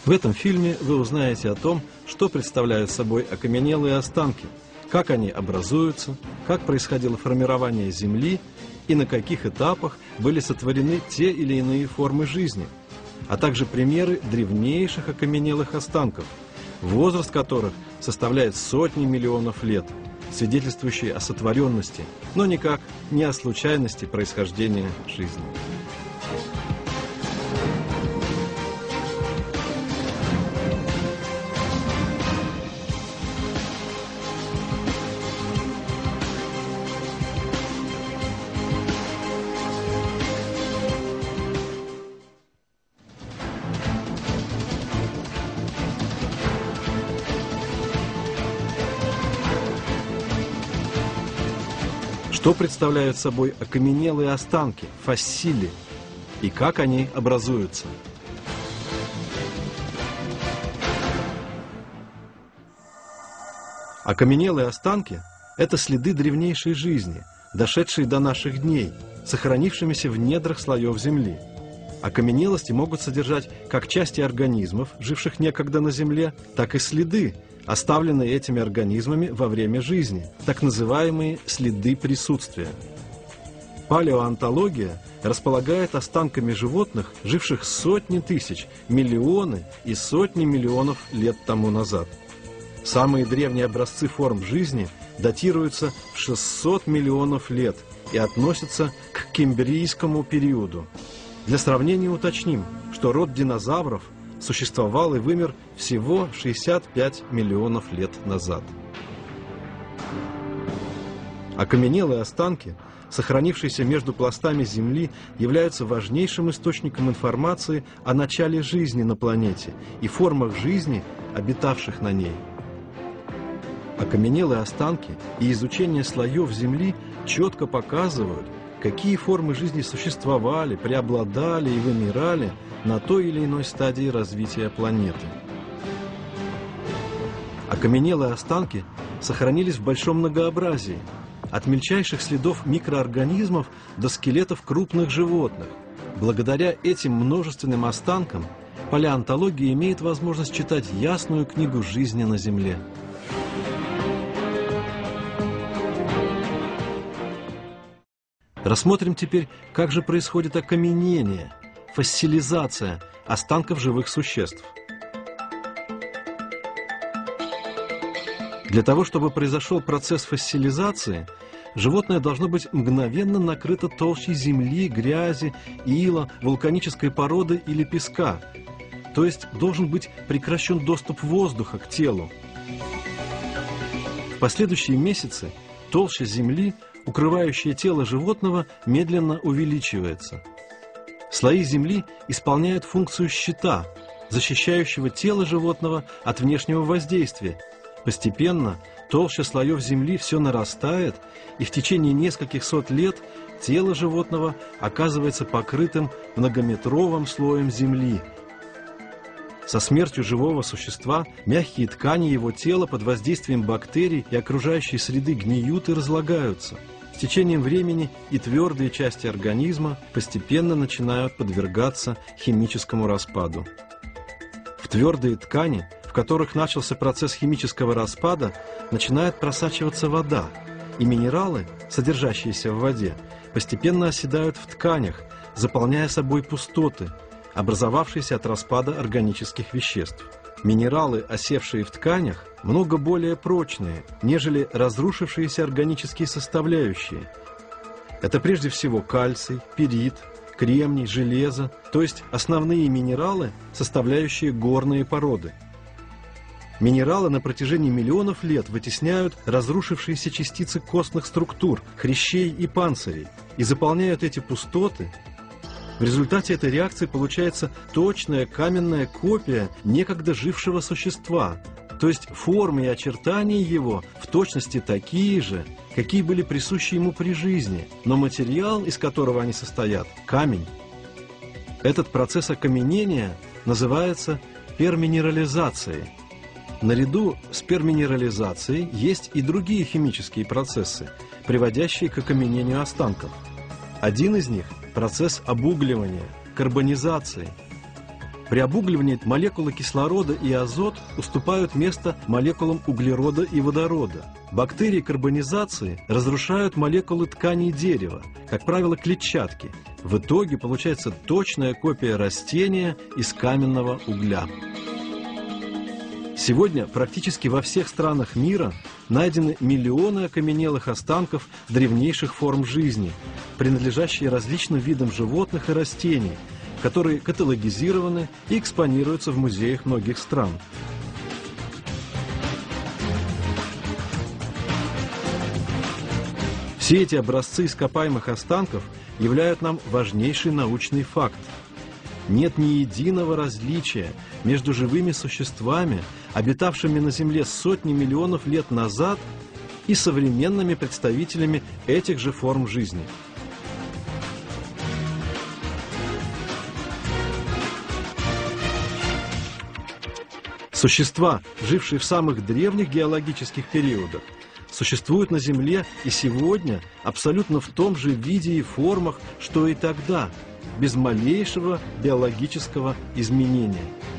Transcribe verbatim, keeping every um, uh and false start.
В этом фильме вы узнаете о том, что представляют собой окаменелые останки, как они образуются, как происходило формирование Земли и на каких этапах были сотворены те или иные формы жизни, а также примеры древнейших окаменелых останков, возраст которых составляет сотни миллионов лет, свидетельствующие о сотворенности, но никак не о случайности происхождения жизни. Что представляют собой окаменелые останки, фоссили, и как они образуются? Окаменелые останки – это следы древнейшей жизни, дошедшие до наших дней, сохранившимися в недрах слоев Земли. Окаменелости могут содержать как части организмов, живших некогда на Земле, так и следы, оставленные этими организмами во время жизни, так называемые следы присутствия. Палеоантология располагает останками животных, живших сотни тысяч, миллионы и сотни миллионов лет тому назад. Самые древние образцы форм жизни датируются в шестьсот миллионов лет и относятся к кембрийскому периоду. Для сравнения уточним, что род динозавров существовал и вымер всего шестьдесят пять миллионов лет назад. Окаменелые останки, сохранившиеся между пластами Земли, являются важнейшим источником информации о начале жизни на планете и формах жизни, обитавших на ней. Окаменелые останки и изучение слоев Земли четко показывают, какие формы жизни существовали, преобладали и вымирали на той или иной стадии развития планеты. Окаменелые останки сохранились в большом многообразии, от мельчайших следов микроорганизмов до скелетов крупных животных. Благодаря этим множественным останкам палеонтология имеет возможность читать ясную книгу жизни на Земле. Рассмотрим теперь, как же происходит окаменение, фоссилизация останков живых существ. Для того, чтобы произошел процесс фоссилизации, животное должно быть мгновенно накрыто толщей земли, грязи, ила, вулканической породы или песка, то есть должен быть прекращен доступ воздуха к телу. В последующие месяцы толща земли, укрывающая тело животного, медленно увеличивается. Слои земли исполняют функцию щита, защищающего тело животного от внешнего воздействия. Постепенно толща слоев земли все нарастает, и в течение нескольких сот лет тело животного оказывается покрытым многометровым слоем земли. Со смертью живого существа мягкие ткани его тела под воздействием бактерий и окружающей среды гниют и разлагаются. С течением времени и твердые части организма постепенно начинают подвергаться химическому распаду. В твердые ткани, в которых начался процесс химического распада, начинает просачиваться вода, и минералы, содержащиеся в воде, постепенно оседают в тканях, заполняя собой пустоты, образовавшиеся от распада органических веществ. Минералы, осевшие в тканях, много более прочные, нежели разрушившиеся органические составляющие. Это прежде всего кальций, пирит, кремний, железо, то есть основные минералы, составляющие горные породы. Минералы на протяжении миллионов лет вытесняют разрушившиеся частицы костных структур, хрящей и панцирей и заполняют эти пустоты. В результате этой реакции получается точная каменная копия некогда жившего существа, то есть формы и очертания его в точности такие же, какие были присущи ему при жизни, но материал, из которого они состоят, камень. Этот процесс окаменения называется перминерализацией. Наряду с перминерализацией есть и другие химические процессы, приводящие к окаменению останков. Один из них – процесс обугливания, карбонизации. При обугливании молекулы кислорода и азот уступают место молекулам углерода и водорода. Бактерии карбонизации разрушают молекулы тканей дерева, как правило, клетчатки. В итоге получается точная копия растения из каменного угля. Сегодня практически во всех странах мира найдены миллионы окаменелых останков древнейших форм жизни, принадлежащие различным видам животных и растений, которые каталогизированы и экспонируются в музеях многих стран. Все эти образцы ископаемых останков являют нам важнейший научный факт. Нет ни единого различия между живыми существами, обитавшими на Земле сотни миллионов лет назад, и современными представителями этих же форм жизни. Существа, жившие в самых древних геологических периодах, существуют на Земле и сегодня абсолютно в том же виде и формах, что и тогда, без малейшего биологического изменения.